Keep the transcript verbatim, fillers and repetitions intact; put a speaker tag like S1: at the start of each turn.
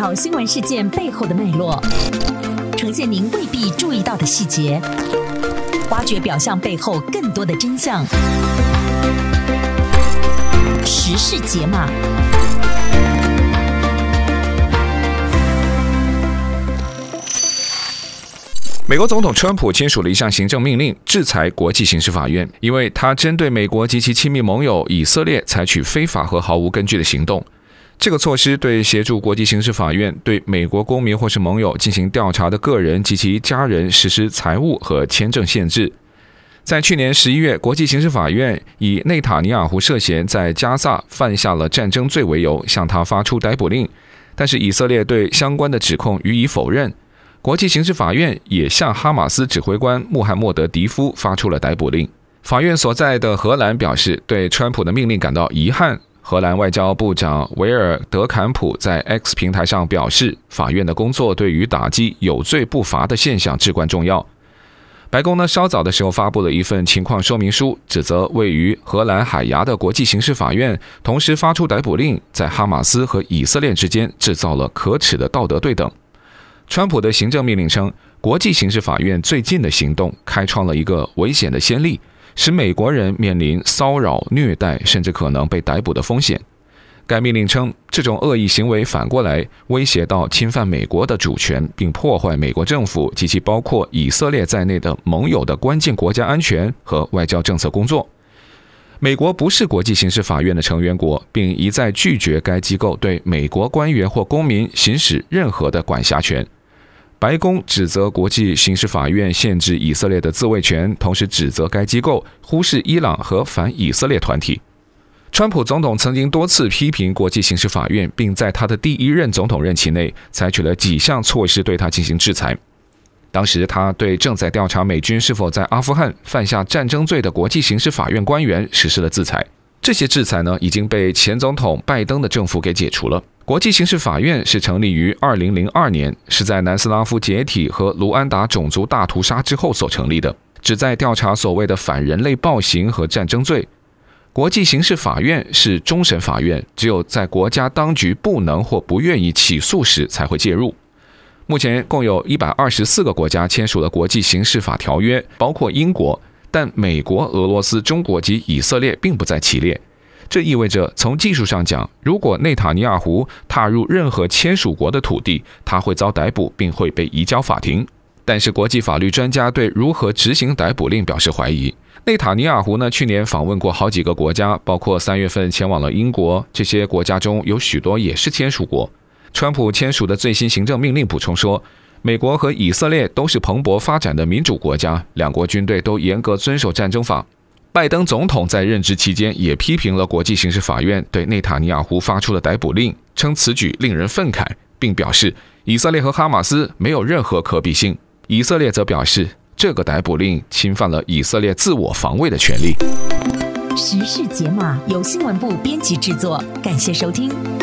S1: 条新闻事件背后的脉络，呈现您未必注意到的细节，挖掘表象背后更多的真相。时事解码。
S2: 美国总统川普签署了一项行政命令，制裁国际刑事法院，因为他针对美国及其亲密盟友以色列采取非法和毫无根据的行动。这个措施对协助国际刑事法院对美国公民或是盟友进行调查的个人及其家人实施财务和签证限制。在去年十一月，国际刑事法院以内塔尼亚胡涉嫌在加萨犯下了战争罪为由，向他发出逮捕令，但是以色列对相关的指控予以否认。国际刑事法院也向哈马斯指挥官穆罕默德·迪夫发出了逮捕令。法院所在的荷兰表示对川普的命令感到遗憾。荷兰外交部长维尔德坎普在 X 平台上表示，法院的工作对于打击有罪不罚的现象至关重要。白宫呢稍早的时候发布了一份情况说明书，指责位于荷兰海牙的国际刑事法院同时发出逮捕令，在哈马斯和以色列之间制造了可耻的道德对等。川普的行政命令称，国际刑事法院最近的行动开创了一个危险的先例，使美国人面临骚扰、虐待，甚至可能被逮捕的风险。该命令称，这种恶意行为反过来威胁到侵犯美国的主权，并破坏美国政府及其包括以色列在内的盟友的关键国家安全和外交政策工作。美国不是国际刑事法院的成员国，并一再拒绝该机构对美国官员或公民行使任何的管辖权。白宫指责国际刑事法院限制以色列的自卫权，同时指责该机构忽视伊朗和反以色列团体。川普总统曾经多次批评国际刑事法院，并在他的第一任总统任期内采取了几项措施对他进行制裁。当时他对正在调查美军是否在阿富汗犯下战争罪的国际刑事法院官员实施了制裁。这些制裁呢，已经被前总统拜登的政府给解除了。国际刑事法院是成立于二零零二年，是在南斯拉夫解体和卢安达种族大屠杀之后所成立的，旨在调查所谓的反人类暴行和战争罪。国际刑事法院是终审法院，只有在国家当局不能或不愿意起诉时才会介入。目前共有一百二十四个国家签署了国际刑事法条约，包括英国，但美国、俄罗斯、中国及以色列并不在其列。这意味着从技术上讲，如果内塔尼亚胡踏入任何签署国的土地，他会遭逮捕并会被移交法庭。但是国际法律专家对如何执行逮捕令表示怀疑。内塔尼亚胡呢，去年访问过好几个国家，包括三月份前往了英国，这些国家中有许多也是签署国。川普签署的最新行政命令补充说，美国和以色列都是蓬勃发展的民主国家，两国军队都严格遵守战争法。拜登总统在任职期间也批评了国际刑事法院对内塔尼亚胡发出的逮捕令，称此举令人愤慨，并表示以色列和哈马斯没有任何可比性。以色列则表示，这个逮捕令侵犯了以色列自我防卫的权利。
S1: 时事解码由新闻部编辑制作，感谢收听。